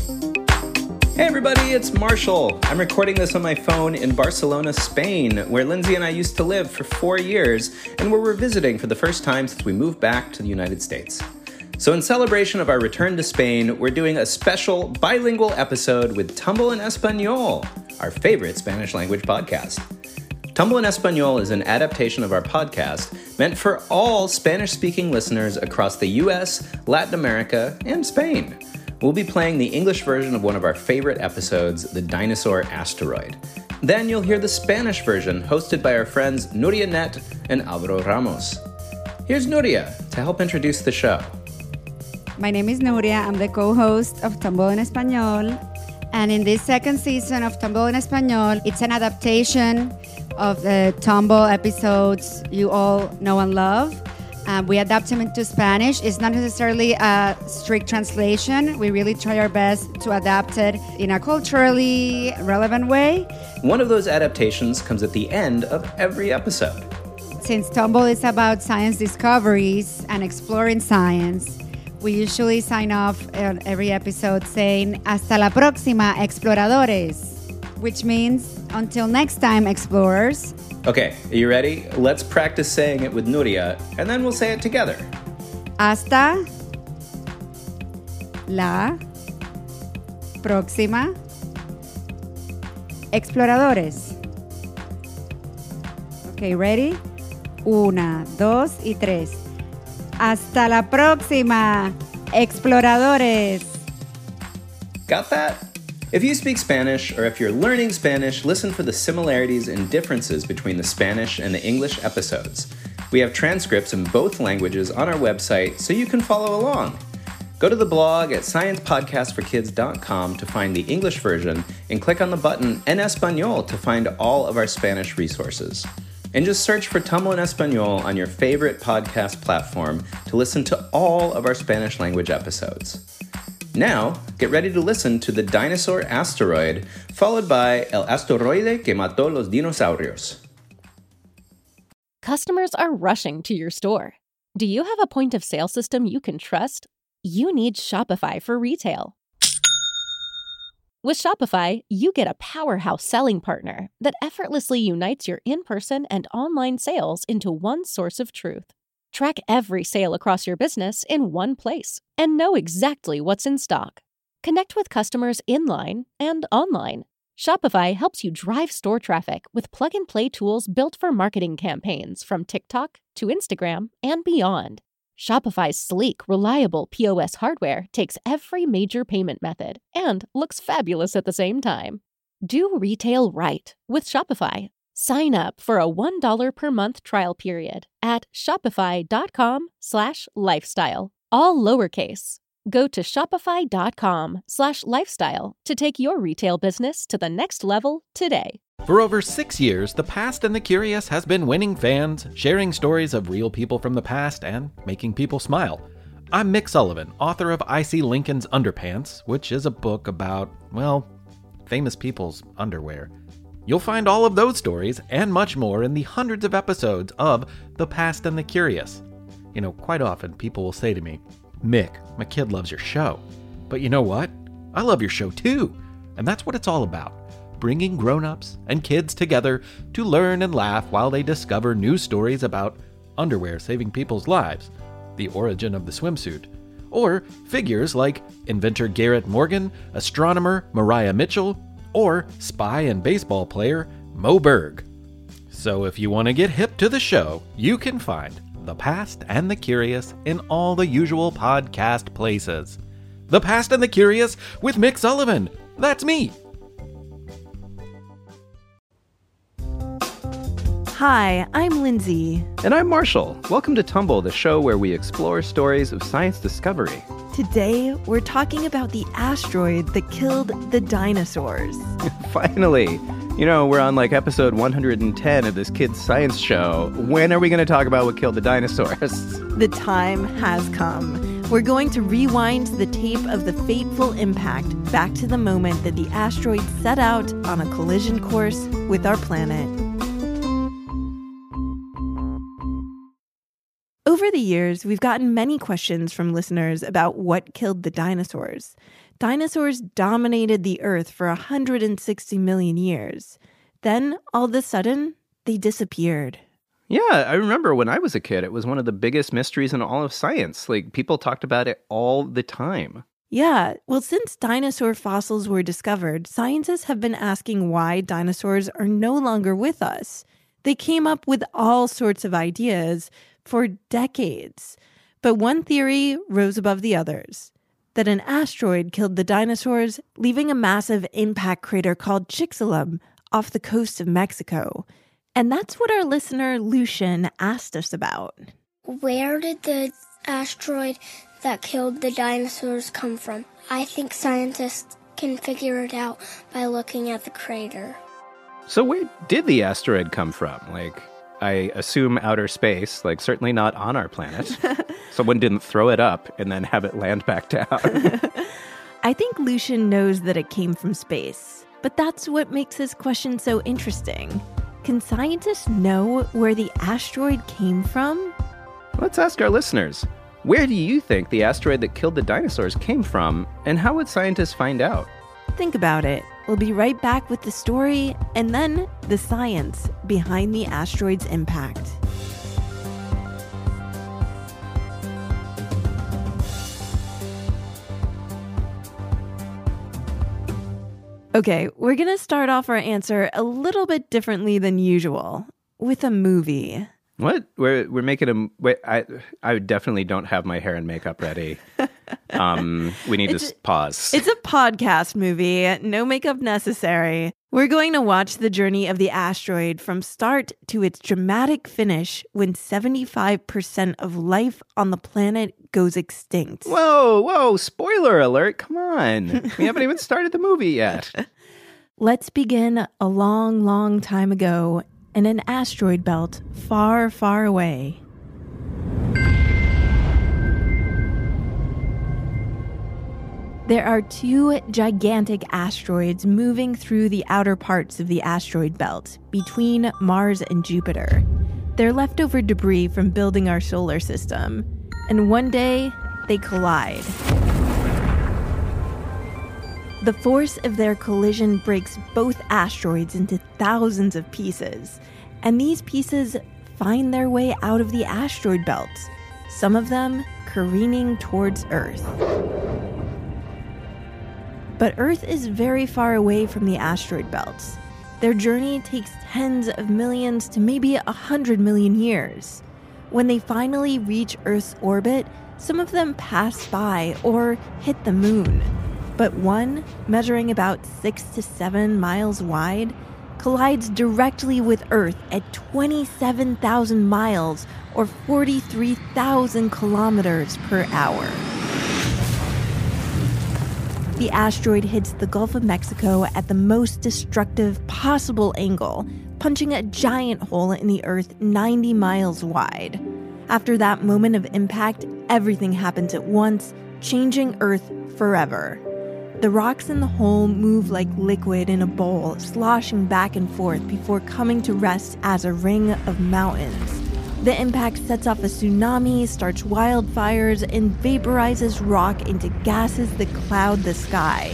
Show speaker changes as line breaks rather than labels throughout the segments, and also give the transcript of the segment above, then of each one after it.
Hey everybody, it's Marshall. I'm recording this on my phone in Barcelona, Spain, where Lindsay and I used to live for 4 years, and where we're visiting for the first time since we moved back to the United States. So in celebration of our return to Spain, we're doing a special bilingual episode with Tumble en Español, our favorite Spanish language podcast. Tumble en Español is an adaptation of our podcast meant for all Spanish-speaking listeners across the US, Latin America, and Spain. We'll be playing the English version of one of our favorite episodes, The Dinosaur Asteroid. Then you'll hear the Spanish version, hosted by our friends Nuria Net and Alvaro Ramos. Here's Nuria to help introduce the show.
My name is Nuria. I'm the co-host of Tumble en Español. And in this second season of Tumble en Español, it's an adaptation of the Tumble episodes you all know and love. We adapt them into Spanish. It's not necessarily a strict translation. We really try our best to adapt it in a culturally relevant way.
One of those adaptations comes at the end of every episode.
Since Tumble is about science discoveries and exploring science, we usually sign off on every episode saying, "Hasta la próxima, exploradores," which means, until next time, explorers.
Okay, are you ready? Let's practice saying it with Nuria, and then we'll say it together.
Hasta la próxima, exploradores. Okay, ready? 1, 2 y 3. Hasta la próxima, exploradores.
Got that? If you speak Spanish, or if you're learning Spanish, listen for the similarities and differences between the Spanish and the English episodes. We have transcripts in both languages on our website, so you can follow along. Go to the blog at sciencepodcastforkids.com to find the English version, and click on the button En Español to find all of our Spanish resources. And just search for Tumble en Español on your favorite podcast platform to listen to all of our Spanish language episodes. Now, get ready to listen to The Dinosaur Asteroid, followed by El Asteroide que mató los dinosaurios.
Customers are rushing to your store. Do you have a point-of-sale system you can trust? You need Shopify for retail. With Shopify, you get a powerhouse selling partner that effortlessly unites your in-person and online sales into one source of truth. Track every sale across your business in one place and know exactly what's in stock. Connect with customers in-line and online. Shopify helps you drive store traffic with plug-and-play tools built for marketing campaigns from TikTok to Instagram and beyond. Shopify's sleek, reliable POS hardware takes every major payment method and looks fabulous at the same time. Do retail right with Shopify. Sign up for a $1 per month trial period at shopify.com/lifestyle, all lowercase. Go to shopify.com/lifestyle to take your retail business to the next level today.
For over 6 years, The Past and the Curious has been winning fans, sharing stories of real people from the past, and making people smile. I'm Mick Sullivan, author of I See Lincoln's Underpants, which is a book about, well, famous people's underwear. You'll find all of those stories and much more in the hundreds of episodes of The Past and the Curious. You know, quite often people will say to me, "Mick, my kid loves your show." But you know what? I love your show too. And that's what it's all about. Bringing grown-ups and kids together to learn and laugh while they discover new stories about underwear saving people's lives, the origin of the swimsuit, or figures like inventor Garrett Morgan, astronomer Mariah Mitchell, or spy and baseball player Mo Berg. So if you want to get hip to the show, you can find The Past and the Curious in all the usual podcast places. The Past and the Curious with Mick Sullivan. That's me.
Hi, I'm Lindsay.
And I'm Marshall. Welcome to Tumble, the show where we explore stories of science discovery.
Today, we're talking about the asteroid that killed the dinosaurs.
Finally. You know, we're on like episode 110 of this kid's science show. When are we going to talk about what killed the dinosaurs?
The time has come. We're going to rewind the tape of the fateful impact back to the moment that the asteroid set out on a collision course with our planet. Over the years, we've gotten many questions from listeners about what killed the dinosaurs. Dinosaurs dominated the Earth for 160 million years. Then, all of a sudden, they disappeared.
Yeah, I remember when I was a kid, it was one of the biggest mysteries in all of science. Like, people talked about it all the time.
Yeah, well, since dinosaur fossils were discovered, scientists have been asking why dinosaurs are no longer with us. They came up with all sorts of ideas for decades. But one theory rose above the others, that an asteroid killed the dinosaurs, leaving a massive impact crater called Chicxulub off the coast of Mexico. And that's what our listener, Lucian, asked us about.
Where did the asteroid that killed the dinosaurs come from? I think scientists can figure it out by looking at the crater.
So where did the asteroid come from? Like, I assume outer space, like certainly not on our planet. Someone didn't throw it up and then have it land back down.
I think Lucian knows that it came from space, but that's what makes this question so interesting. Can scientists know where the asteroid came from?
Let's ask our listeners. Where do you think the asteroid that killed the dinosaurs came from, and how would scientists find out?
Think about it. We'll be right back with the story and then the science behind the asteroid's impact. Okay, we're going to start off our answer a little bit differently than usual, with a movie.
What? We're making a... Wait, I definitely don't have my hair and makeup ready. We need to pause.
It's a podcast movie. No makeup necessary. We're going to watch the journey of the asteroid from start to its dramatic finish when 75% of life on the planet goes extinct.
Whoa, spoiler alert. Come on. We haven't even started the movie yet.
Let's begin a long, long time ago in an asteroid belt far, far away. There are two gigantic asteroids moving through the outer parts of the asteroid belt between Mars and Jupiter. They're leftover debris from building our solar system, and one day they collide. The force of their collision breaks both asteroids into thousands of pieces, and these pieces find their way out of the asteroid belt, some of them careening towards Earth. But Earth is very far away from the asteroid belts. Their journey takes tens of millions to maybe 100 million years. When they finally reach Earth's orbit, some of them pass by or hit the moon. But one, measuring about 6 to 7 miles wide, collides directly with Earth at 27,000 miles or 43,000 kilometers per hour. The asteroid hits the Gulf of Mexico at the most destructive possible angle, punching a giant hole in the Earth 90 miles wide. After that moment of impact, everything happens at once, changing Earth forever. The rocks in the hole move like liquid in a bowl, sloshing back and forth before coming to rest as a ring of mountains. The impact sets off a tsunami, starts wildfires, and vaporizes rock into gases that cloud the sky.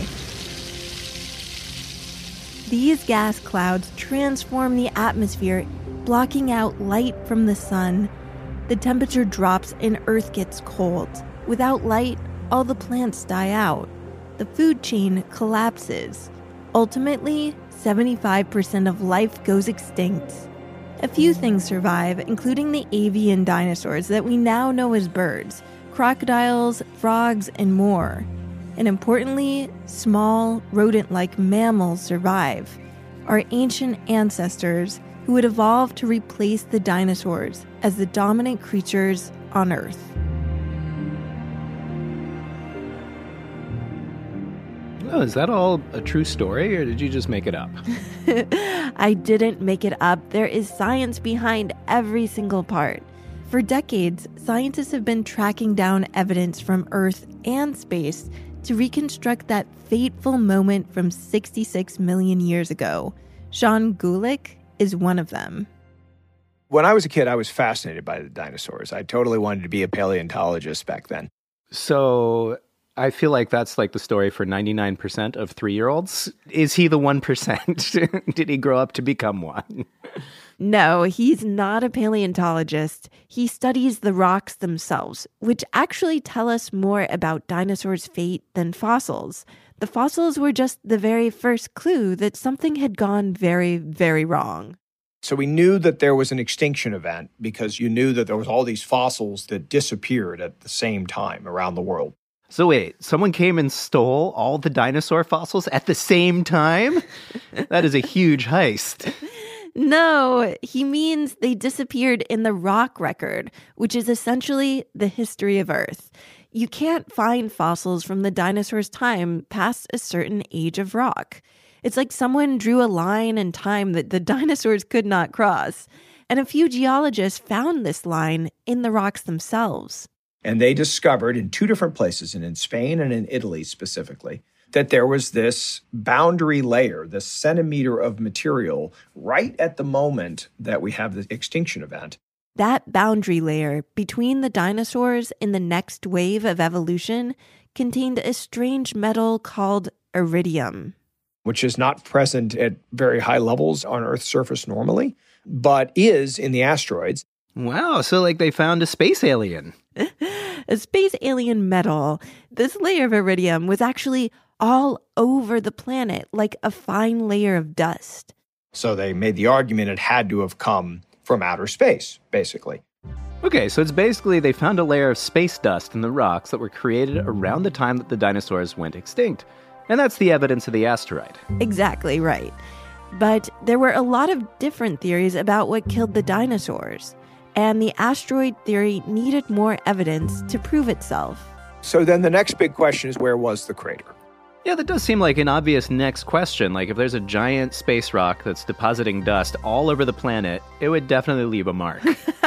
These gas clouds transform the atmosphere, blocking out light from the sun. The temperature drops and Earth gets cold. Without light, all the plants die out. The food chain collapses. Ultimately, 75% of life goes extinct. A few things survive, including the avian dinosaurs that we now know as birds, crocodiles, frogs, and more. And importantly, small, rodent-like mammals survive, our ancient ancestors who would evolve to replace the dinosaurs as the dominant creatures on Earth.
Oh, is that all a true story, or did you just make it up?
I didn't make it up. There is science behind every single part. For decades, scientists have been tracking down evidence from Earth and space to reconstruct that fateful moment from 66 million years ago. Sean Gulick is one of them.
When I was a kid, I was fascinated by the dinosaurs. I totally wanted to be a paleontologist back then.
So I feel like that's like the story for 99% of 3-year-olds. Is he the 1%? Did he grow up to become one?
No, he's not a paleontologist. He studies the rocks themselves, which actually tell us more about dinosaurs' fate than fossils. The fossils were just the very first clue that something had gone very, very wrong.
So we knew that there was an extinction event because you knew that there was all these fossils that disappeared at the same time around the world.
So wait, someone came and stole all the dinosaur fossils at the same time? That is a huge heist.
No, he means they disappeared in the rock record, which is essentially the history of Earth. You can't find fossils from the dinosaurs' time past a certain age of rock. It's like someone drew a line in time that the dinosaurs could not cross. And a few geologists found this line in the rocks themselves.
And they discovered in 2 different places, and in Spain and in Italy specifically, that there was this boundary layer, this centimeter of material right at the moment that we have the extinction event.
That boundary layer between the dinosaurs in the next wave of evolution contained a strange metal called iridium,
which is not present at very high levels on Earth's surface normally, but is in the asteroids.
Wow, so like they found a space alien.
A space alien metal. This layer of iridium was actually all over the planet, like a fine layer of dust.
So they made the argument it had to have come from outer space, basically.
Okay, so it's basically they found a layer of space dust in the rocks that were created around the time that the dinosaurs went extinct. And that's the evidence of the asteroid.
Exactly right. But there were a lot of different theories about what killed the dinosaurs. And the asteroid theory needed more evidence to prove itself.
So then the next big question is, where was the crater?
Yeah, that does seem like an obvious next question. Like if there's a giant space rock that's depositing dust all over the planet, it would definitely leave a mark.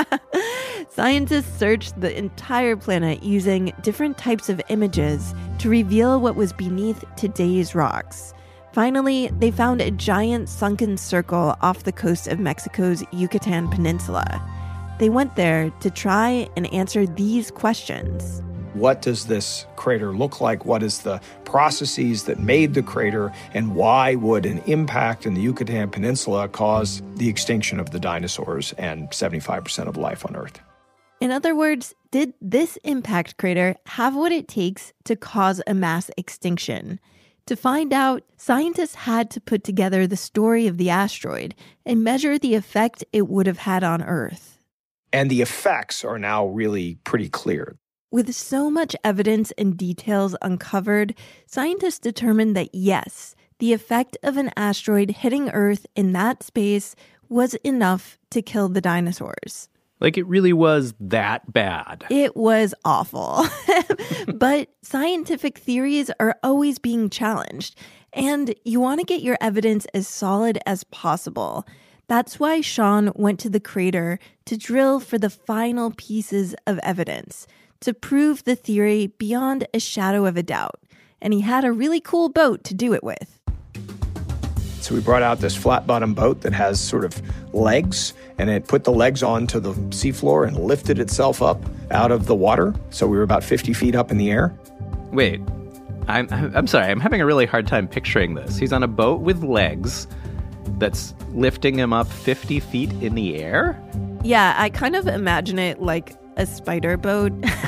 Scientists searched the entire planet using different types of images to reveal what was beneath today's rocks. Finally, they found a giant sunken circle off the coast of Mexico's Yucatan Peninsula. They went there to try and answer these questions.
What does this crater look like? What is the processes that made the crater? And why would an impact in the Yucatan Peninsula cause the extinction of the dinosaurs and 75% of life on Earth?
In other words, did this impact crater have what it takes to cause a mass extinction? To find out, scientists had to put together the story of the asteroid and measure the effect it would have had on Earth.
And the effects are now really pretty clear.
With so much evidence and details uncovered, scientists determined that yes, the effect of an asteroid hitting Earth in that space was enough to kill the dinosaurs.
Like it really was that bad.
It was awful. But scientific theories are always being challenged, and you want to get your evidence as solid as possible. That's why Sean went to the crater to drill for the final pieces of evidence, to prove the theory beyond a shadow of a doubt. And he had a really cool boat to do it with.
So we brought out this flat-bottom boat that has sort of legs, and it put the legs onto the seafloor and lifted itself up out of the water. So we were about 50 feet up in the air.
Wait, I'm sorry, I'm having a really hard time picturing this. He's on a boat with legs that's lifting him up 50 feet in the air?
Yeah, I kind of imagine it like a spider boat.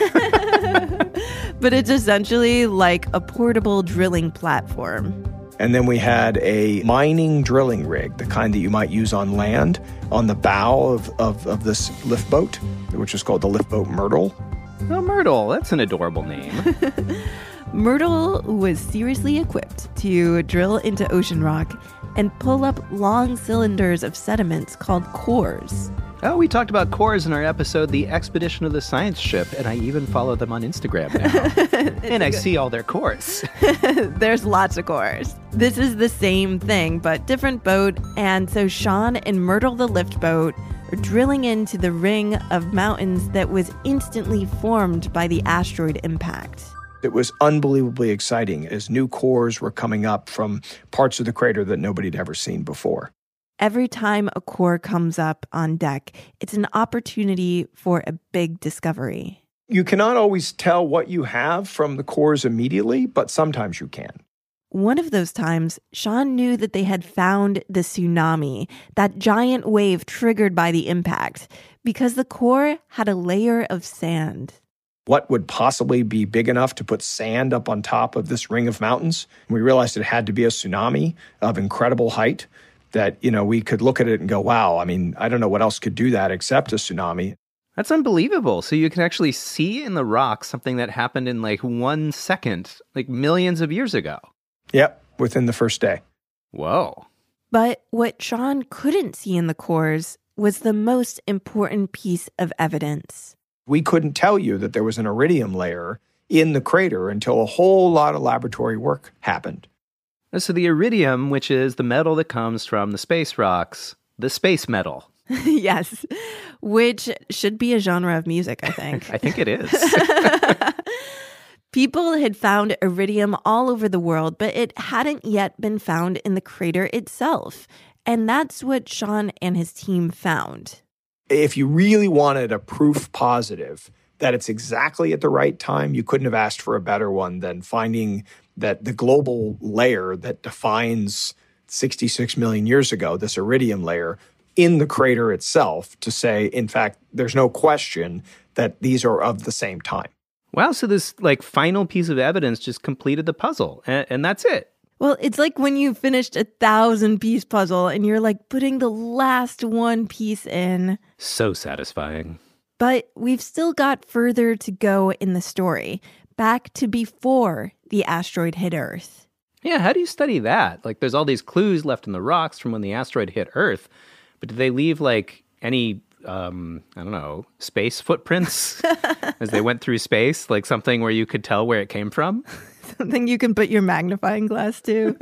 But it's essentially like a portable drilling platform.
And then we had a mining drilling rig, the kind that you might use on land, on the bow of this lift boat, which is called the lift boat Myrtle.
Oh, Myrtle, that's an adorable name.
Myrtle was seriously equipped to drill into ocean rock and pull up long cylinders of sediments called cores.
Oh, we talked about cores in our episode, The Expedition of the Science Ship, and I even follow them on Instagram now. And I see all their cores.
There's lots of cores. This is the same thing, but different boat. And so Sean and Myrtle the lift boat are drilling into the ring of mountains that was instantly formed by the asteroid impact.
It was unbelievably exciting as new cores were coming up from parts of the crater that nobody had ever seen before.
Every time a core comes up on deck, it's an opportunity for a big discovery.
You cannot always tell what you have from the cores immediately, but sometimes you can.
One of those times, Sean knew that they had found the tsunami, that giant wave triggered by the impact, because the core had a layer of sand.
What would possibly be big enough to put sand up on top of this ring of mountains? We realized it had to be a tsunami of incredible height that, we could look at it and go, wow, I don't know what else could do that except a tsunami.
That's unbelievable. So you can actually see in the rocks something that happened in 1 second, millions of years ago.
Yep, within the first day.
Whoa.
But what Sean couldn't see in the cores was the most important piece of evidence.
We couldn't tell you that there was an iridium layer in the crater until a whole lot of laboratory work happened.
So the iridium, which is the metal that comes from the space rocks, the space metal.
Yes, which should be a genre of music, I think.
I think it is.
People had found iridium all over the world, but it hadn't yet been found in the crater itself. And that's what Sean and his team found.
If you really wanted a proof positive that it's exactly at the right time, you couldn't have asked for a better one than finding that the global layer that defines 66 million years ago, this iridium layer, in the crater itself, to say, in fact, there's no question that these are of the same time.
Wow, so this final piece of evidence just completed the puzzle, and that's it.
Well, it's like when you finished a 1,000-piece puzzle and you're putting the last one piece in.
So satisfying.
But we've still got further to go in the story, back to before the asteroid hit Earth.
Yeah, how do you study that? There's all these clues left in the rocks from when the asteroid hit Earth, but did they leave any space footprints as they went through space? Something where you could tell where it came from?
Something you can put your magnifying glass to.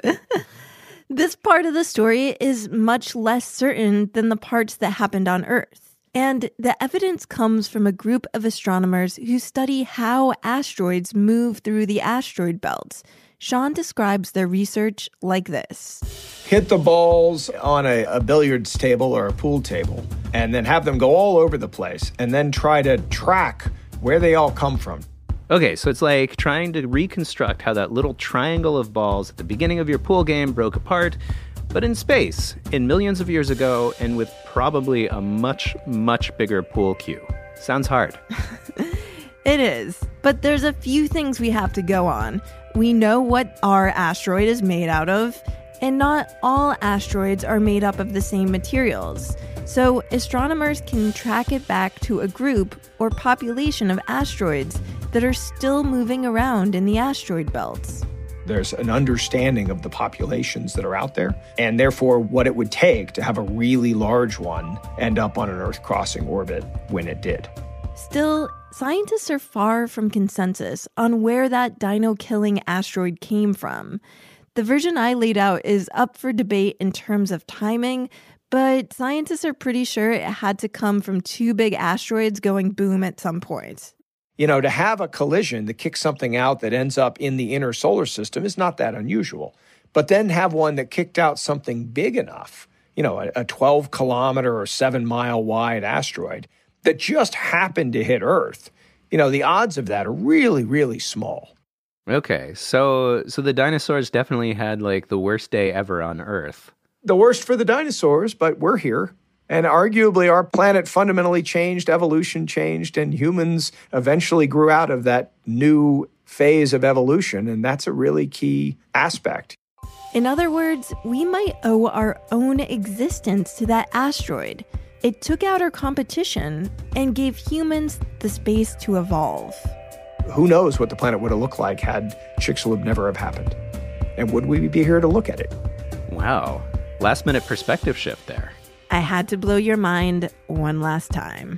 This part of the story is much less certain than the parts that happened on Earth. And the evidence comes from a group of astronomers who study how asteroids move through the asteroid belt. Sean describes their research like this.
Hit the balls on a billiards table or a pool table, and then have them go all over the place, and then try to track where they all come from.
Okay, so it's like trying to reconstruct how that little triangle of balls at the beginning of your pool game broke apart, but in space, in millions of years ago, and with probably a much, much bigger pool cue. Sounds hard.
It is, but there's a few things we have to go on. We know what our asteroid is made out of, and not all asteroids are made up of the same materials. So astronomers can track it back to a group or population of asteroids that are still moving around in the asteroid belts.
There's an understanding of the populations that are out there, and therefore what it would take to have a really large one end up on an Earth-crossing orbit when it did.
Still, scientists are far from consensus on where that dino-killing asteroid came from. The version I laid out is up for debate in terms of timing, but scientists are pretty sure it had to come from two big asteroids going boom at some point.
To have a collision that kicks something out that ends up in the inner solar system is not that unusual. But then have one that kicked out something big enough, a 12-kilometer or 7-mile wide asteroid that just happened to hit Earth, the odds of that are really, really small.
Okay, so the dinosaurs definitely had the worst day ever on Earth.
The worst for the dinosaurs, but we're here. And arguably our planet fundamentally changed, evolution changed, and humans eventually grew out of that new phase of evolution, and that's a really key aspect.
In other words, we might owe our own existence to that asteroid. It took out our competition and gave humans the space to evolve.
Who knows what the planet would have looked like had Chicxulub never have happened? And would we be here to look at it?
Wow. Last-minute perspective shift there.
I had to blow your mind one last time.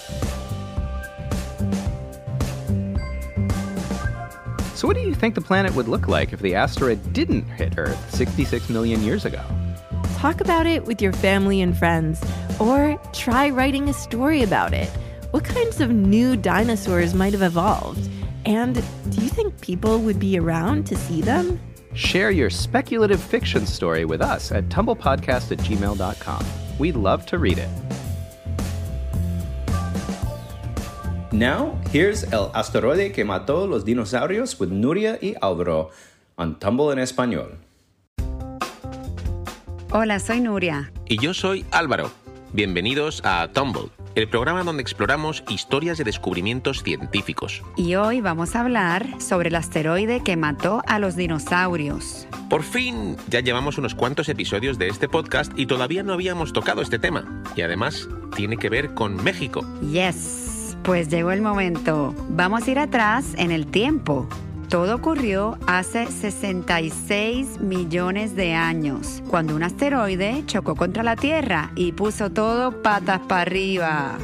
So what do you think the planet would look like if the asteroid didn't hit Earth 66 million years ago?
Talk about it with your family and friends, or try writing a story about it. What kinds of new dinosaurs might have evolved? And do you think people would be around to see them?
Share your speculative fiction story with us at tumblepodcast@gmail.com. We'd love to read it. Now, here's el asteroide que mató los dinosaurios with Nuria y Álvaro on Tumble en Español.
Hola, soy Nuria.
Y yo soy Álvaro. Bienvenidos a Tumble, el programa donde exploramos historias de descubrimientos científicos.
Y hoy vamos a hablar sobre el asteroide que mató a los dinosaurios.
Por fin, ya llevamos unos cuantos episodios de este podcast y todavía no habíamos tocado este tema. Y además, tiene que ver con México.
Yes, pues llegó el momento. Vamos a ir atrás en el tiempo. Todo ocurrió hace 66 millones de años, cuando un asteroide chocó contra la Tierra y puso todo patas para arriba.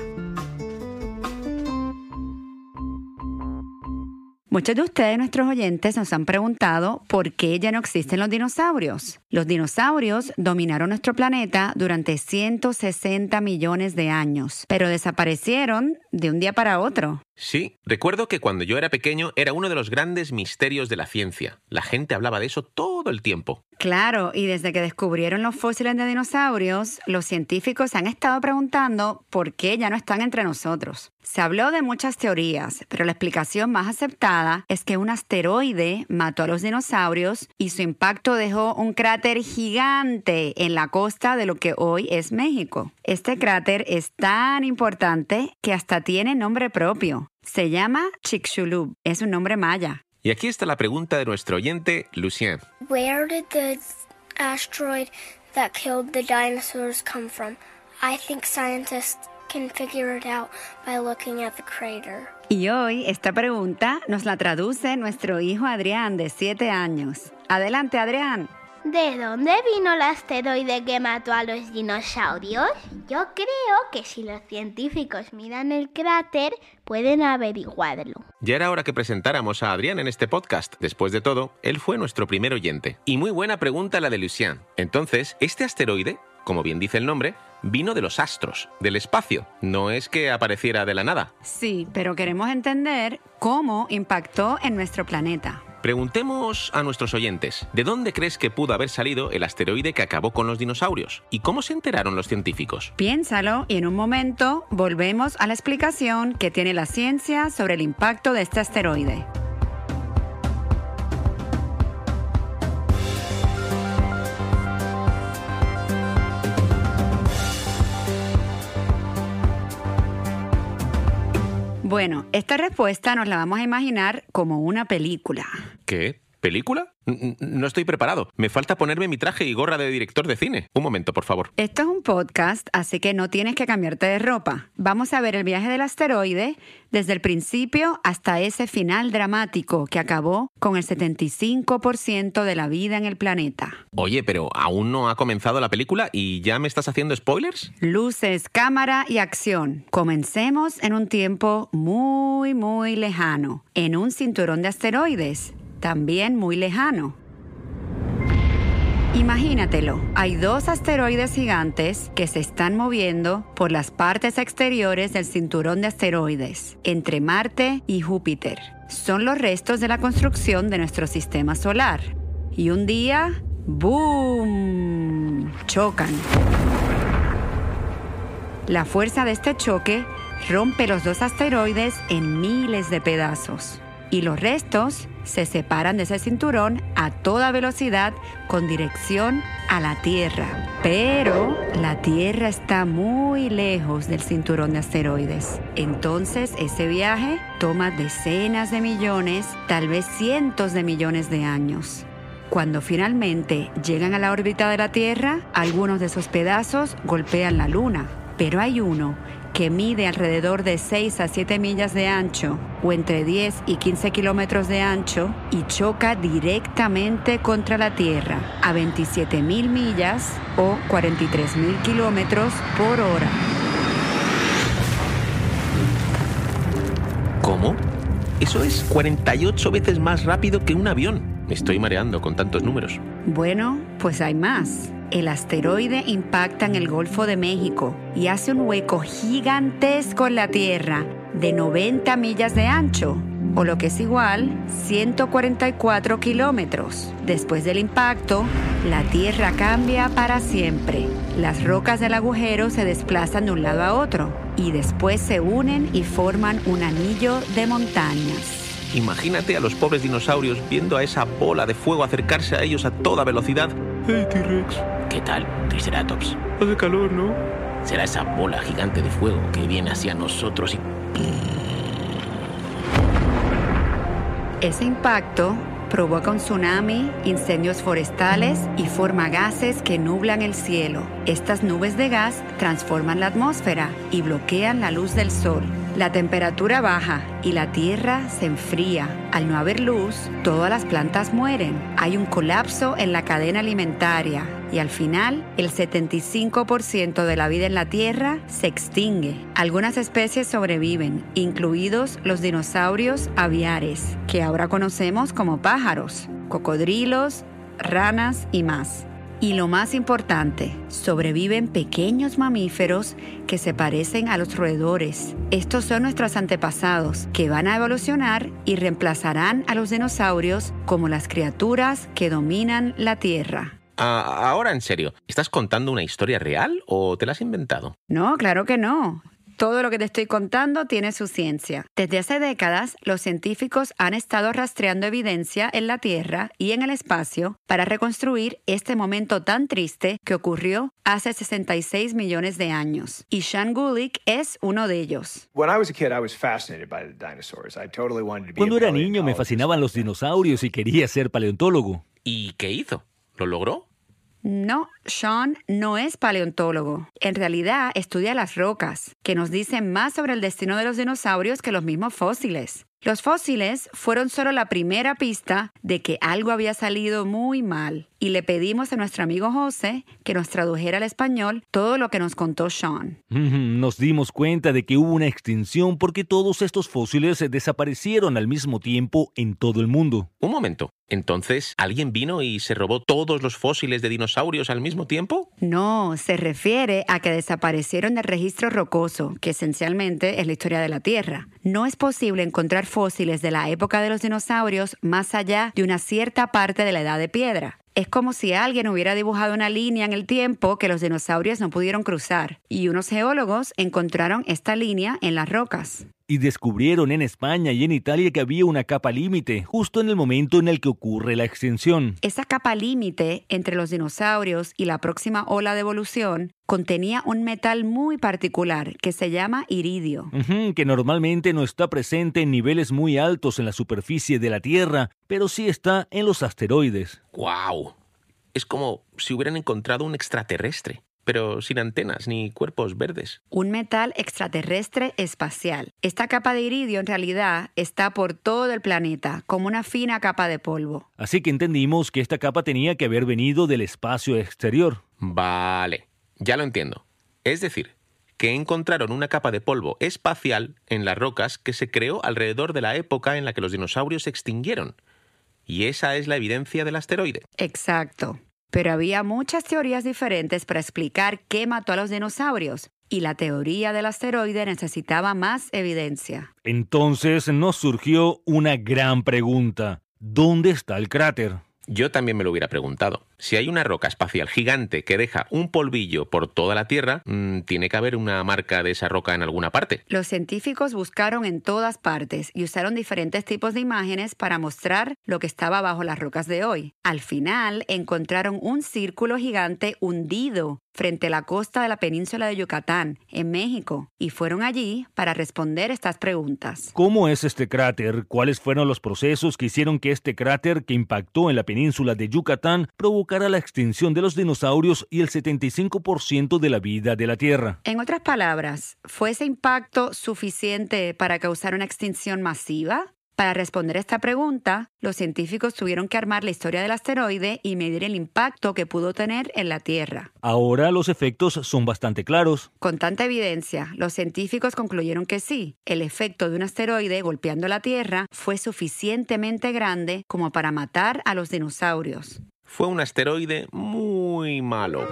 Muchos de ustedes, nuestros oyentes, nos han preguntado por qué ya no existen los dinosaurios. Los dinosaurios dominaron nuestro planeta durante 160 millones de años, pero desaparecieron de un día para otro.
Sí, recuerdo que cuando yo era pequeño era uno de los grandes misterios de la ciencia. La gente hablaba de eso todo el tiempo.
Claro, y desde que descubrieron los fósiles de dinosaurios, los científicos han estado preguntando por qué ya no están entre nosotros. Se habló de muchas teorías, pero la explicación más aceptada es que un asteroide mató a los dinosaurios y su impacto dejó un cráter gigante en la costa de lo que hoy es México. Este cráter es tan importante que hasta tiene nombre propio. Se llama Chicxulub. Es un nombre maya.
Y aquí está la pregunta de nuestro oyente, Lucien.
Where did the asteroid that killed the dinosaurs come from? I think scientists can figure it out by looking at the crater.
Y hoy esta pregunta nos la traduce nuestro hijo Adrián, de 7 años. Adelante, Adrián.
¿De dónde vino el asteroide que mató a los dinosaurios? Yo creo que si los científicos miran el cráter, pueden averiguarlo.
Ya era hora que presentáramos a Adrián en este podcast. Después de todo, él fue nuestro primer oyente. Y muy buena pregunta la de Lucien. Entonces, este asteroide, como bien dice el nombre, vino de los astros, del espacio. No es que apareciera de la nada.
Sí, pero queremos entender cómo impactó en nuestro planeta.
Preguntemos a nuestros oyentes, ¿de dónde crees que pudo haber salido el asteroide que acabó con los dinosaurios? ¿Y cómo se enteraron los científicos?
Piénsalo y en un momento volvemos a la explicación que tiene la ciencia sobre el impacto de este asteroide. Bueno, esta respuesta nos la vamos a imaginar como una película.
¿Qué? ¿Película? No estoy preparado. Me falta ponerme mi traje y gorra de director de cine. Un momento, por favor.
Esto es un podcast, así que no tienes que cambiarte de ropa. Vamos a ver el viaje del asteroide desde el principio hasta ese final dramático que acabó con el 75% de la vida en el planeta.
Oye, pero aún no ha comenzado la película y ya me estás haciendo spoilers.
Luces, cámara y acción. Comencemos en un tiempo muy, muy lejano, en un cinturón de asteroides. También muy lejano. Imagínatelo, hay 2 asteroides gigantes que se están moviendo por las partes exteriores del cinturón de asteroides, entre Marte y Júpiter. Son los restos de la construcción de nuestro sistema solar. Y un día, ¡boom!, chocan. La fuerza de este choque rompe los 2 asteroides en miles de pedazos. Y los restos se separan de ese cinturón a toda velocidad con dirección a la Tierra. Pero la Tierra está muy lejos del cinturón de asteroides. Entonces ese viaje toma decenas de millones, tal vez cientos de millones de años. Cuando finalmente llegan a la órbita de la Tierra, algunos de esos pedazos golpean la Luna. Pero hay uno que mide alrededor de 6 a 7 millas de ancho o entre 10 y 15 kilómetros de ancho y choca directamente contra la Tierra a 27,000 millas o 43,000 kilómetros por hora.
¿Cómo? Eso es 48 veces más rápido que un avión. Me estoy mareando con tantos números.
Bueno, pues hay más. El asteroide impacta en el Golfo de México y hace un hueco gigantesco en la Tierra de 90 millas de ancho, o lo que es igual, 144 kilómetros. Después del impacto, La Tierra cambia para siempre. Las rocas del agujero se desplazan de un lado a otro y después se unen y forman un anillo de montañas.
Imagínate a los pobres dinosaurios viendo a esa bola de fuego acercarse a ellos a toda velocidad.
¡Hey, T-Rex!
¿Qué tal, Triceratops?
Hace calor, ¿no?
Será esa bola gigante de fuego que viene hacia nosotros y...
Ese impacto provoca un tsunami, incendios forestales y forma gases que nublan el cielo. Estas nubes de gas transforman la atmósfera y bloquean la luz del sol. La temperatura baja y la tierra se enfría. Al no haber luz, todas las plantas mueren. Hay un colapso en la cadena alimentaria y al final, el 75% de la vida en la Tierra se extingue. Algunas especies sobreviven, incluidos los dinosaurios aviares, que ahora conocemos como pájaros, cocodrilos, ranas y más. Y lo más importante, sobreviven pequeños mamíferos que se parecen a los roedores. Estos son nuestros antepasados, que van a evolucionar y reemplazarán a los dinosaurios como las criaturas que dominan la Tierra.
Ahora, en serio, ¿estás contando una historia real o te la has inventado?
No, claro que no. Todo lo que te estoy contando tiene su ciencia. Desde hace décadas, los científicos han estado rastreando evidencia en la Tierra y en el espacio para reconstruir este momento tan triste que ocurrió hace 66 millones de años. Y Sean Gulick es uno de ellos.
Cuando era niño me fascinaban los dinosaurios y quería ser paleontólogo.
¿Y qué hizo? ¿Lo logró?
No, Sean no es paleontólogo. En realidad estudia las rocas, que nos dicen más sobre el destino de los dinosaurios que los mismos fósiles. Los fósiles fueron solo la primera pista de que algo había salido muy mal y le pedimos a nuestro amigo José que nos tradujera al español todo lo que nos contó Sean.
Nos dimos cuenta de que hubo una extinción porque todos estos fósiles desaparecieron al mismo tiempo en todo el mundo.
Un momento, ¿entonces alguien vino y se robó todos los fósiles de dinosaurios al mismo tiempo?
No, se refiere a que desaparecieron del registro rocoso, que esencialmente es la historia de la Tierra. No es posible encontrar fósiles de la época de los dinosaurios más allá de una cierta parte de la edad de piedra. Es como si alguien hubiera dibujado una línea en el tiempo que los dinosaurios no pudieron cruzar, y unos geólogos encontraron esta línea en las rocas.
Y descubrieron en España y en Italia que había una capa límite, justo en el momento en el que ocurre la extinción.
Esa capa límite entre los dinosaurios y la próxima ola de evolución contenía un metal muy particular que se llama iridio.
Que normalmente no está presente en niveles muy altos en la superficie de la Tierra, pero sí está en los asteroides.
¡Guau! Es como si hubieran encontrado un extraterrestre, pero sin antenas ni cuerpos verdes.
Un metal extraterrestre espacial. Esta capa de iridio en realidad está por todo el planeta, como una fina capa de polvo.
Así que entendimos que esta capa tenía que haber venido del espacio exterior.
Vale, ya lo entiendo. Es decir, que encontraron una capa de polvo espacial en las rocas que se creó alrededor de la época en la que los dinosaurios se extinguieron. Y esa es la evidencia del asteroide.
Exacto. Pero había muchas teorías diferentes para explicar qué mató a los dinosaurios, y la teoría del asteroide necesitaba más evidencia.
Entonces nos surgió una gran pregunta. ¿Dónde está el cráter?
Yo también me lo hubiera preguntado. Si hay una roca espacial gigante que deja un polvillo por toda la Tierra, tiene que haber una marca de esa roca en alguna parte.
Los científicos buscaron en todas partes y usaron diferentes tipos de imágenes para mostrar lo que estaba bajo las rocas de hoy. Al final, encontraron un círculo gigante hundido frente a la costa de la península de Yucatán, en México, y fueron allí para responder estas preguntas.
¿Cómo es este cráter? ¿Cuáles fueron los procesos que hicieron que este cráter que impactó en la península de Yucatán provocara la extinción de los dinosaurios y el 75% de la vida de la Tierra?
En otras palabras, ¿fue ese impacto suficiente para causar una extinción masiva? Para responder esta pregunta, los científicos tuvieron que armar la historia del asteroide y medir el impacto que pudo tener en la Tierra.
Ahora los efectos son bastante claros.
Con tanta evidencia, los científicos concluyeron que sí, el efecto de un asteroide golpeando la Tierra fue suficientemente grande como para matar a los dinosaurios.
Fue un asteroide muy malo.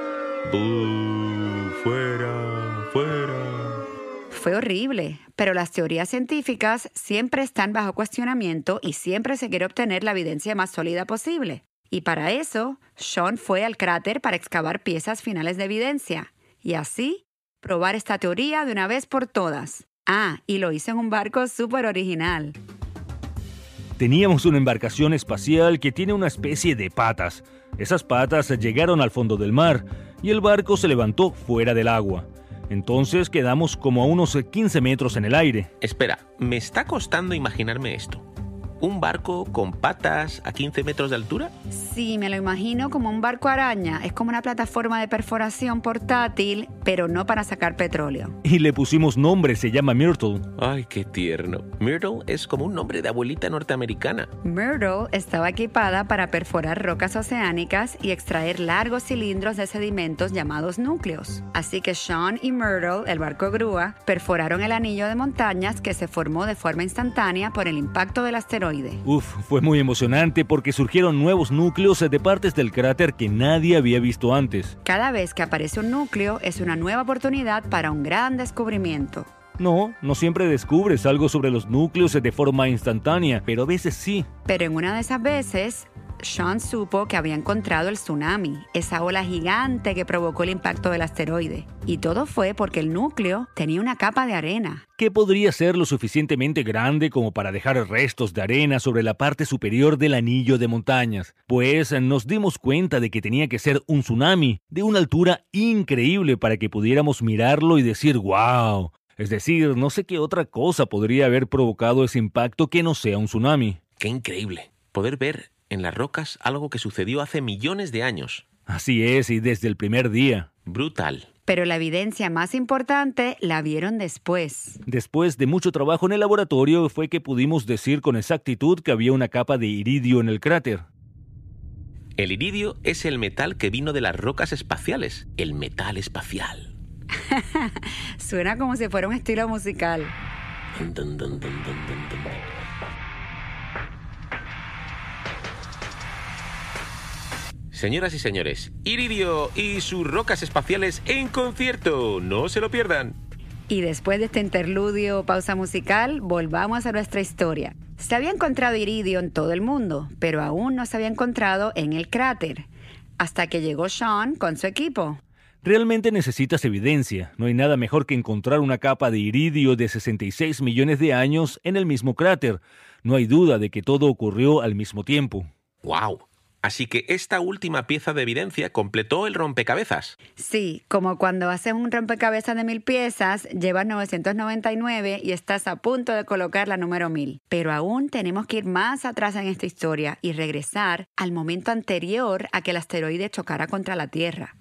¡Fuera! ¡Fuera!
Fue horrible, pero las teorías científicas siempre están bajo cuestionamiento y siempre se quiere obtener la evidencia más sólida posible. Y para eso, Sean fue al cráter para excavar piezas finales de evidencia y así probar esta teoría de una vez por todas. Ah, y lo hizo en un barco súper original.
Teníamos una embarcación espacial que tiene una especie de patas. Esas patas llegaron al fondo del mar y el barco se levantó fuera del agua. Entonces quedamos como a unos 15 metros en el aire.
Espera, me está costando imaginarme esto. ¿Un barco con patas a 15 metros de altura?
Sí, me lo imagino como un barco araña. Es como una plataforma de perforación portátil, pero no para sacar petróleo.
Y le pusimos nombre, se llama Myrtle.
Ay, qué tierno. Myrtle es como un nombre de abuelita norteamericana.
Myrtle estaba equipada para perforar rocas oceánicas y extraer largos cilindros de sedimentos llamados núcleos. Así que Sean y Myrtle, el barco grúa, perforaron el anillo de montañas que se formó de forma instantánea por el impacto del asteroide.
Fue muy emocionante porque surgieron nuevos núcleos de partes del cráter que nadie había visto antes.
Cada vez que aparece un núcleo es una nueva oportunidad para un gran descubrimiento.
No siempre descubres algo sobre los núcleos de forma instantánea, pero a veces sí.
Pero en una de esas veces, Sean supo que había encontrado el tsunami, esa ola gigante que provocó el impacto del asteroide. Y todo fue porque el núcleo tenía una capa de arena.
Que podría ser lo suficientemente grande como para dejar restos de arena sobre la parte superior del anillo de montañas. Pues nos dimos cuenta de que tenía que ser un tsunami de una altura increíble para que pudiéramos mirarlo y decir ¡wow! Es decir, no sé qué otra cosa podría haber provocado ese impacto que no sea un tsunami.
¡Qué increíble! Poder ver en las rocas algo que sucedió hace millones de años.
Así es, y desde el primer día.
Brutal.
Pero la evidencia más importante la vieron después.
Después de mucho trabajo en el laboratorio fue que pudimos decir con exactitud que había una capa de iridio en el cráter.
El iridio es el metal que vino de las rocas espaciales. El metal espacial.
Suena como si fuera un estilo musical.
Señoras y señores, Iridio y sus rocas espaciales en concierto. No se lo pierdan.
Y después de este interludio, pausa musical, volvamos a nuestra historia. Se había encontrado iridio en todo el mundo, pero aún no se había encontrado en el cráter, hasta que llegó Sean con su equipo.
Realmente necesitas evidencia. No hay nada mejor que encontrar una capa de iridio de 66 millones de años en el mismo cráter. No hay duda de que todo ocurrió al mismo tiempo.
¡Wow! Así que esta última pieza de evidencia completó el rompecabezas.
Sí, como cuando haces un rompecabezas de 1000 piezas, llevas 999 y estás a punto de colocar la número 1000. Pero aún tenemos que ir más atrás en esta historia y regresar al momento anterior a que el asteroide chocara contra la Tierra.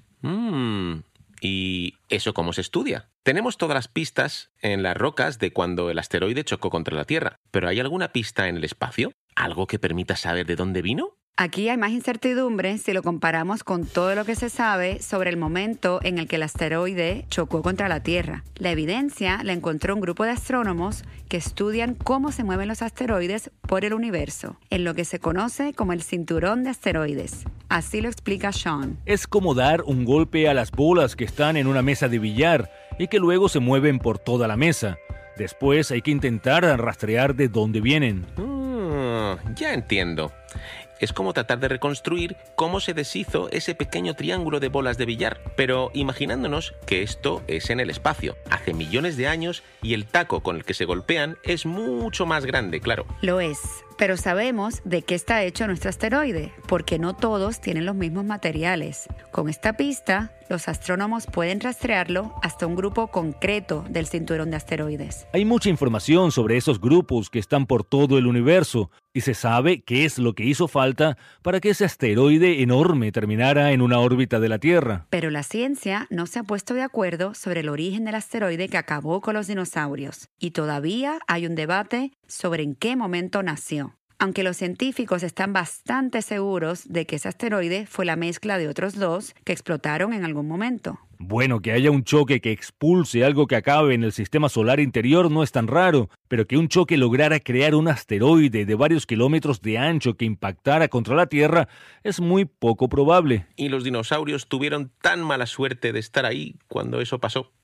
¿Y eso cómo se estudia? Tenemos todas las pistas en las rocas de cuando el asteroide chocó contra la Tierra, pero ¿hay alguna pista en el espacio? ¿Algo que permita saber de dónde vino?
Aquí hay más incertidumbre si lo comparamos con todo lo que se sabe sobre el momento en el que el asteroide chocó contra la Tierra. La evidencia la encontró un grupo de astrónomos que estudian cómo se mueven los asteroides por el universo, en lo que se conoce como el cinturón de asteroides. Así lo explica Sean.
Es como dar un golpe a las bolas que están en una mesa de billar y que luego se mueven por toda la mesa. Después hay que intentar rastrear de dónde vienen.
Ya entiendo. Es como tratar de reconstruir cómo se deshizo ese pequeño triángulo de bolas de billar, pero imaginándonos que esto es en el espacio, hace millones de años, y el taco con el que se golpean es mucho más grande, claro.
Lo es, pero sabemos de qué está hecho nuestro asteroide, porque no todos tienen los mismos materiales. Con esta pista, los astrónomos pueden rastrearlo hasta un grupo concreto del cinturón de asteroides.
Hay mucha información sobre esos grupos que están por todo el universo, y se sabe qué es lo que hizo falta para que ese asteroide enorme terminara en una órbita de la Tierra.
Pero la ciencia no se ha puesto de acuerdo sobre el origen del asteroide que acabó con los dinosaurios, y todavía hay un debate sobre en qué momento nació. Aunque los científicos están bastante seguros de que ese asteroide fue la mezcla de otros dos que explotaron en algún momento.
Bueno, que haya un choque que expulse algo que acabe en el sistema solar interior no es tan raro, pero que un choque lograra crear un asteroide de varios kilómetros de ancho que impactara contra la Tierra es muy poco probable.
Y los dinosaurios tuvieron tan mala suerte de estar ahí cuando eso pasó.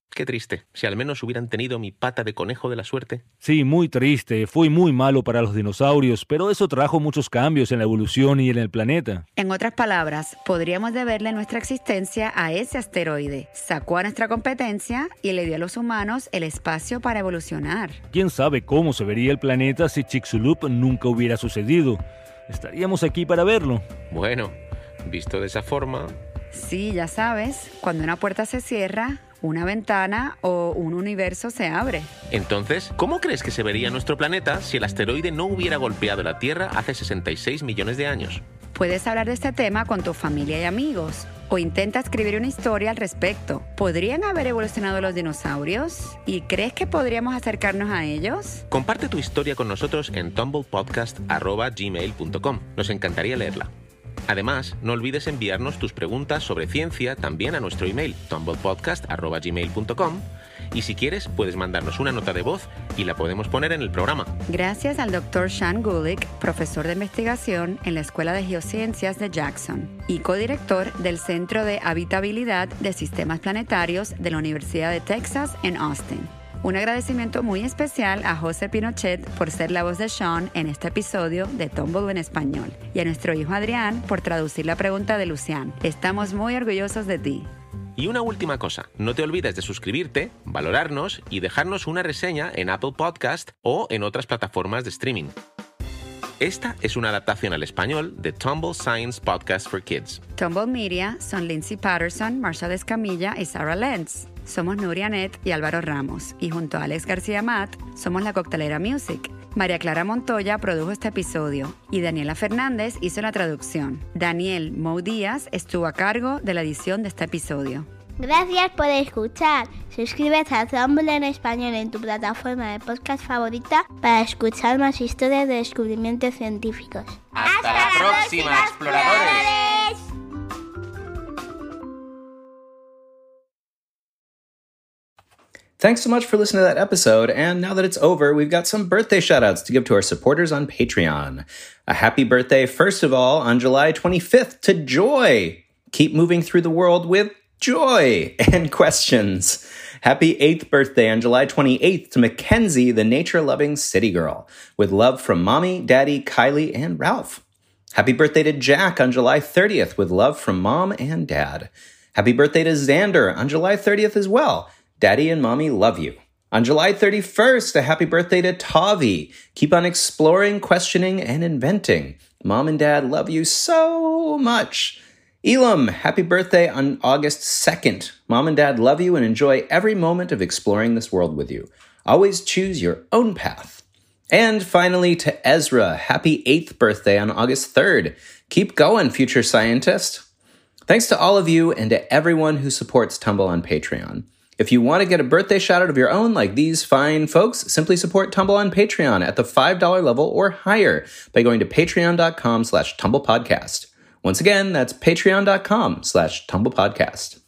Qué triste. Si al menos hubieran tenido mi pata de conejo de la suerte.
Sí, muy triste. Fue muy malo para los dinosaurios, pero eso trajo muchos cambios en la evolución y en el planeta.
En otras palabras, podríamos deberle nuestra existencia a ese asteroide. Sacó a nuestra competencia y le dio a los humanos el espacio para evolucionar.
¿Quién sabe cómo se vería el planeta si Chicxulub nunca hubiera sucedido? Estaríamos aquí para verlo.
Bueno, visto de esa forma...
Sí, ya sabes, cuando una puerta se cierra, una ventana o un universo se abre.
Entonces, ¿cómo crees que se vería nuestro planeta si el asteroide no hubiera golpeado la Tierra hace 66 millones de años?
Puedes hablar de este tema con tu familia y amigos, o intenta escribir una historia al respecto. ¿Podrían haber evolucionado los dinosaurios? ¿Y crees que podríamos acercarnos a ellos?
Comparte tu historia con nosotros en tumblepodcast@gmail.com. Nos encantaría leerla. Además, no olvides enviarnos tus preguntas sobre ciencia también a nuestro email, tumblepodcast@gmail.com, y si quieres puedes mandarnos una nota de voz y la podemos poner en el programa.
Gracias al Dr. Sean Gulick, profesor de investigación en la Escuela de Geociencias de Jackson y codirector del Centro de Habitabilidad de Sistemas Planetarios de la Universidad de Texas en Austin. Un agradecimiento muy especial a José Pinochet por ser la voz de Sean en este episodio de Tumble en español y a nuestro hijo Adrián por traducir la pregunta de Lucián. Estamos muy orgullosos de ti.
Y una última cosa, no te olvides de suscribirte, valorarnos y dejarnos una reseña en Apple Podcast o en otras plataformas de streaming. Esta es una adaptación al español de Tumble Science Podcast for Kids.
Tumble Media son Lindsay Patterson, Marshall Escamilla y Sarah Lenz. Somos Nuria Net y Álvaro Ramos, y junto a Alex García Matt, somos La Coctelera Music. María Clara Montoya produjo este episodio y Daniela Fernández hizo la traducción. Daniel Mo Díaz estuvo a cargo de la edición de este episodio.
Gracias por escuchar. Suscríbete a Tumble en español en tu plataforma de podcast favorita para escuchar más historias de descubrimientos científicos.
¡Hasta la próxima, exploradores!
Thanks so much for listening to that episode, and now that it's over, we've got some birthday shoutouts to give to our supporters on Patreon. A happy birthday, first of all, on July 25th to Joy. Keep moving through the world with joy and questions. Happy 8th birthday on July 28th to Mackenzie, the nature-loving city girl, with love from Mommy, Daddy, Kylie, and Ralph. Happy birthday to Jack on July 30th, with love from Mom and Dad. Happy birthday to Xander on July 30th as well. Daddy and Mommy love you. On July 31st, a happy birthday to Tavi. Keep on exploring, questioning, and inventing. Mom and Dad love you so much. Elam, happy birthday on August 2nd. Mom and Dad love you and enjoy every moment of exploring this world with you. Always choose your own path. And finally, to Ezra, happy 8th birthday on August 3rd. Keep going, future scientist. Thanks to all of you and to everyone who supports Tumble on Patreon. If you want to get a birthday shout-out of your own like these fine folks, simply support Tumble on Patreon at the $5 level or higher by going to patreon.com/TumblePodcast. Once again, that's patreon.com/TumblePodcast.